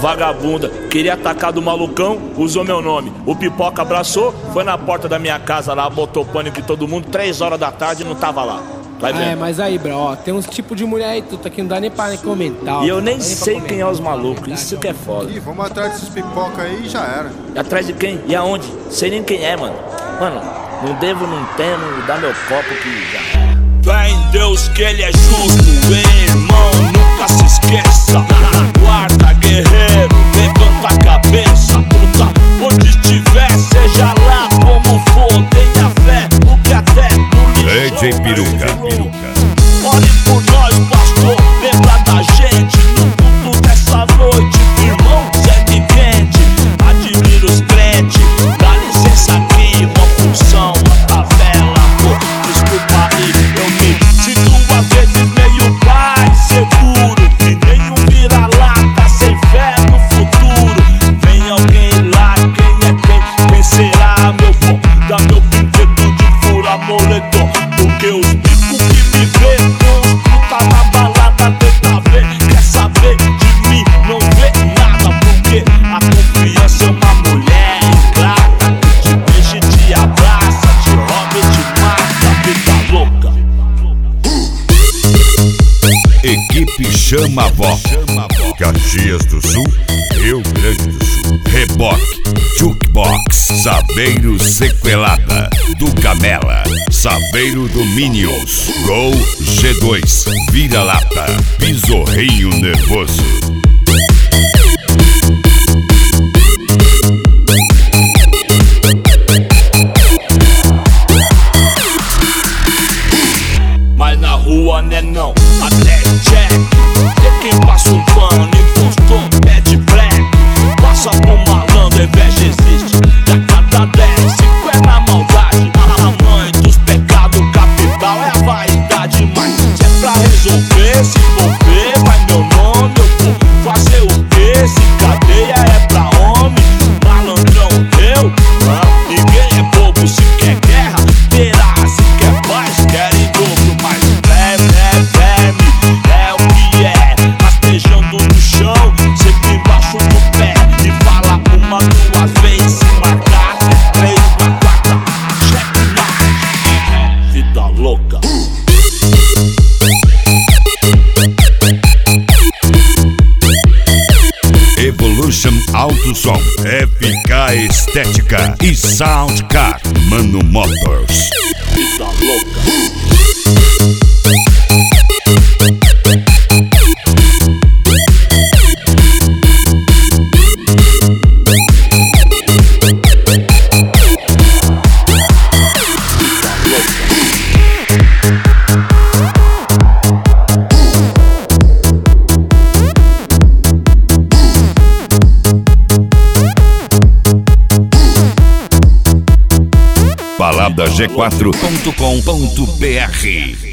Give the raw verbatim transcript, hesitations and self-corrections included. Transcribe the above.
vagabunda. Queria atacar do malucão, usou meu nome. O Pipoca abraçou, foi na porta da minha casa lá, botou pânico em todo mundo. Três horas da tarde não tava lá. Vai vendo. É, mas aí, bro, ó, tem uns tipos de mulher aí, tudo aqui não dá nem pra nem comentar. E eu nem sei quem é os malucos, isso que é foda. Ih, vamos atrás desses pipoca aí e já era. E atrás de quem? E aonde? Sei nem quem é, mano. Mano, não devo, não tenho, dá meu copo que já era. Fé em Deus que ele é justo, vem irmão, nunca se esqueça. Guarda, guerreiro, levanta a cabeça, puta. Onde estiver, seja lá como for, tenha fé, o que até no lixo. D J Peruca. Ore por nós, pastor, lembra da gente no culto dessa noite. Irmão, segue quente, admira os crentes. Dá licença aqui, uma função, uma favela. Pô, desculpa aí, eu me sinto às vezes meio pai seguro, que nem um vira-lata sem fé no futuro. Vem alguém lá, quem é quem? Quem será, meu pô? Dá meu brinquedo de fura moletom. Porque os bicos que me vê com os puta na balada tenta ver. Quer saber de mim, não vê nada. Porque a confiança é uma mulher ingrata, que te beija e te abraça, te rouba e te mata, vida louca. Equipe Chama a Vó. Caxias do Sul, Rio Grande do Sul. Reboque, Jukebox, Saveiro Sequelada, do Camela, Saveiro do Minions, Gol G dois, Vira-Lata, Pisorrinho Nervoso. Mas na rua né não, até check. Tem quem passa um pano, impostor, pede black. Passa por malandro, inveja existe. E a cada dez, cinco é na maldade. A mãe dos pecados capital é a vaidade. Mas se é pra resolver, se envolver, vai meu nome, eu vou fazer o quê? Se cadeia é pra homem, malandrão eu, não. Ninguém é bobo, se quer guerra, terá. Se quer paz, quer em dobro. Mas verme, é verme, é o que é. Rastejando no chão, sempre embaixo do pé. E fala uma, duas vezes, se marcar, três, uma quarta, checkmate. Vida louca. Evolution Auto Som, F K Estética e Soundcar, Mano Motors. Vida louca. balada g quatro ponto com ponto br